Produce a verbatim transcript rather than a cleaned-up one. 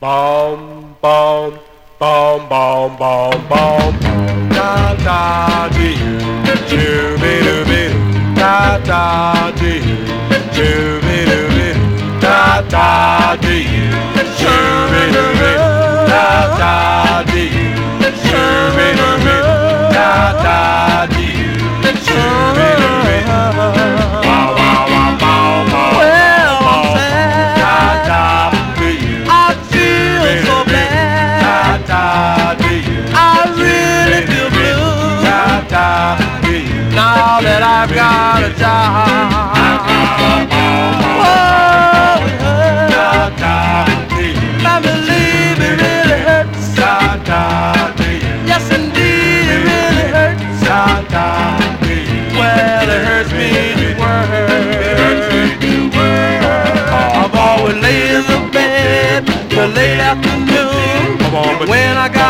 Bom, bom, bom, bom, bom, bom. Da da dee, shooby dooby, da da dee, shooby dooby, da da dee, shooby dooby, da da dee, shooby dooby, da da dee, shooby dooby. Wow, wow, wow, wow, wow. Well, I'm sad. Da da dee. I feel so bad. I really feel blue now that I've got a job. Oh, yeah. I believe it really hurts. Yes, indeed, it really hurts. Well, it hurts me to work. I've always laid in the bed till late afternoon. When I got